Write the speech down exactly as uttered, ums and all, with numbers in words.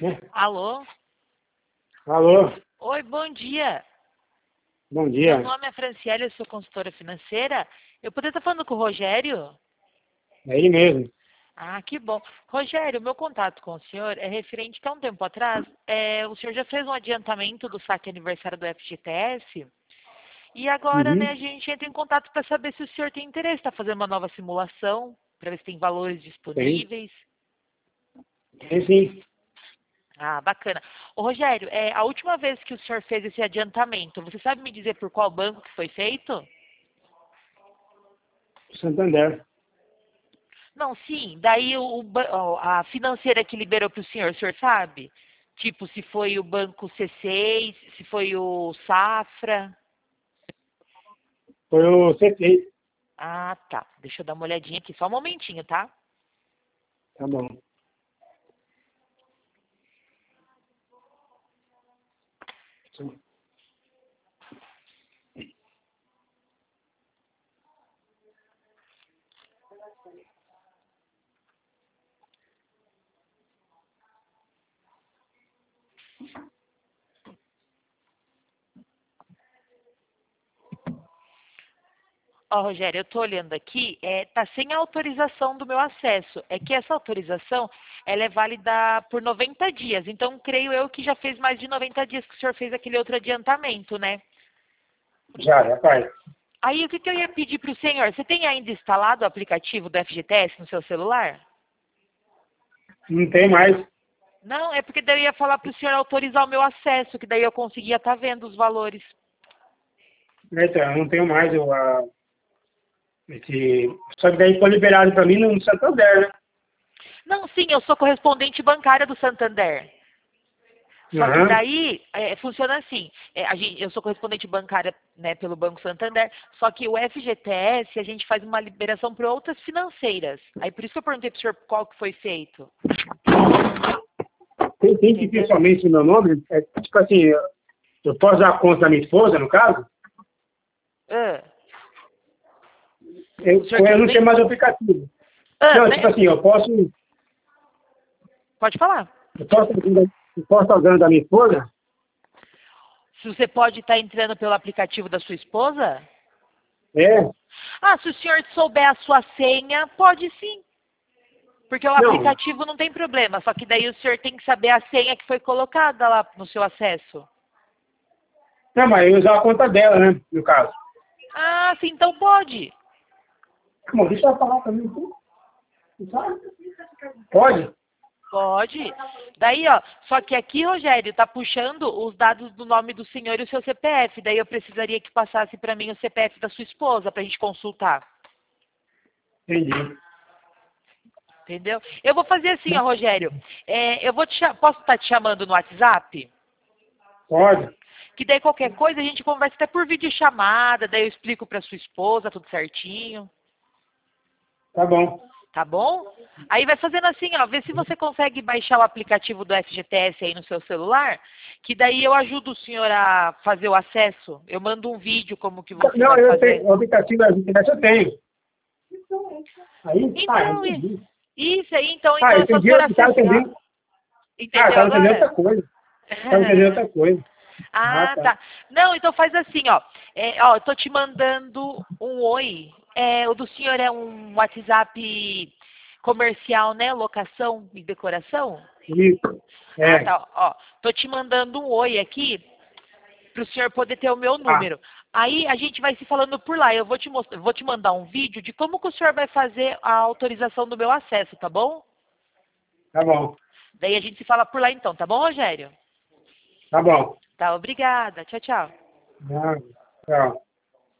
Né? Alô? Alô, Oi, bom dia. bom Meu dia. nome é Franciele, eu sou consultora financeira. Eu poderia estar falando com o Rogério? É ele mesmo. Ah, que bom. Rogério, meu contato com o senhor é referente que há um tempo atrás, é, o senhor já fez um adiantamento do saque aniversário do F G T S e agora, né, Uhum. a gente entra em contato para saber se o senhor tem interesse, está fazendo uma nova simulação, para ver se tem valores Tem, disponíveis. tem sim. Ah, bacana. Ô, Rogério, é, a última vez que o senhor fez esse adiantamento, você sabe me dizer por qual banco que foi feito? Santander. Não, sim. Daí o, o ba- ó, a financeira que liberou para o senhor, o senhor sabe? Tipo, se foi o Banco C seis, se foi o Safra. Foi o C seis. Ah, tá. Deixa eu dar uma olhadinha aqui, só um momentinho, tá? Tá bom. Ó, Rogério, eu tô olhando aqui, é, tá sem a autorização do meu acesso. É que essa autorização, ela é válida por noventa dias. Então, creio eu que já fez mais de noventa dias que o senhor fez aquele outro adiantamento, né? Já, já faz. Aí, o que, que eu ia pedir para o senhor? Você tem ainda instalado o aplicativo do F G T S no seu celular? Não tem mais. Não, é porque daí eu ia falar para o senhor autorizar o meu acesso, que daí eu conseguia estar vendo os valores. Então, eu não tenho mais o, a, esse... Só que daí foi liberado para mim no Santander, né? Não, sim, eu sou correspondente bancária do Santander. Só que Aham. daí é, funciona assim. É, a gente, eu sou correspondente bancária, né, pelo Banco Santander, só que o F G T S a gente faz uma liberação para outras financeiras. Aí por isso que eu perguntei para o senhor qual que foi feito. Tem, tem que ter Entendeu? somente o meu nome. É, tipo assim, eu eu posso dar a conta da minha esposa, no caso? Ah, Eu, o senhor com quer eu não dizer? tenho mais o aplicativo. Ah, Não, tipo né? assim, eu posso, Pode falar. eu posso, eu posso estar usando da minha esposa? Se você pode estar entrando pelo aplicativo da sua esposa? É. Ah, se o senhor souber a sua senha, pode sim. Porque o Não, aplicativo não tem problema, só que daí o senhor tem que saber a senha que foi colocada lá no seu acesso. não, mas eu usar a conta dela, né, no caso. Ah, sim, então pode. Bom, deixa eu falar também. Pode? Pode. Daí, ó, só que aqui, Rogério, tá puxando os dados do nome do senhor e o seu C P F. Daí eu precisaria que passasse para mim o C P F da sua esposa pra gente consultar. Entendi. Entendeu? Eu vou fazer assim, ó, Rogério. É, eu vou te cha- posso estar te chamando no WhatsApp? Pode. Que daí qualquer coisa a gente conversa até por videochamada, daí eu explico pra sua esposa tudo certinho. Tá bom. Tá bom? Aí vai fazendo assim, ó, vê se você consegue baixar o aplicativo do F G T S aí no seu celular, que daí eu ajudo o senhor a fazer o acesso. Eu mando um vídeo como que você Não, vai eu fazer. tenho. O aplicativo da internet eu tenho. Aí? Ah, Então, i- entendi. isso aí, então, Ah, então é só o entendi. senhor Tá acessar. entendendo? Ah, Entendeu tá entendendo agora? outra coisa. Tá entendendo outra coisa. Ah, Ah, tá. tá. Não, então faz assim, ó. É, ó, eu tô te mandando um oi. É, o do senhor é um WhatsApp comercial, né? Locação e decoração? Isso. Ah, É. tá. Ó, tô te mandando um oi aqui para o senhor poder ter o meu Ah, número. Aí a gente vai se falando por lá. Eu vou te mostrar, vou te mandar um vídeo de como que o senhor vai fazer a autorização do meu acesso, tá bom? tá bom. Daí a gente se fala por lá então, tá bom, Rogério? Tá bom. Tá, obrigada. Tchau, tchau. Ah, tchau.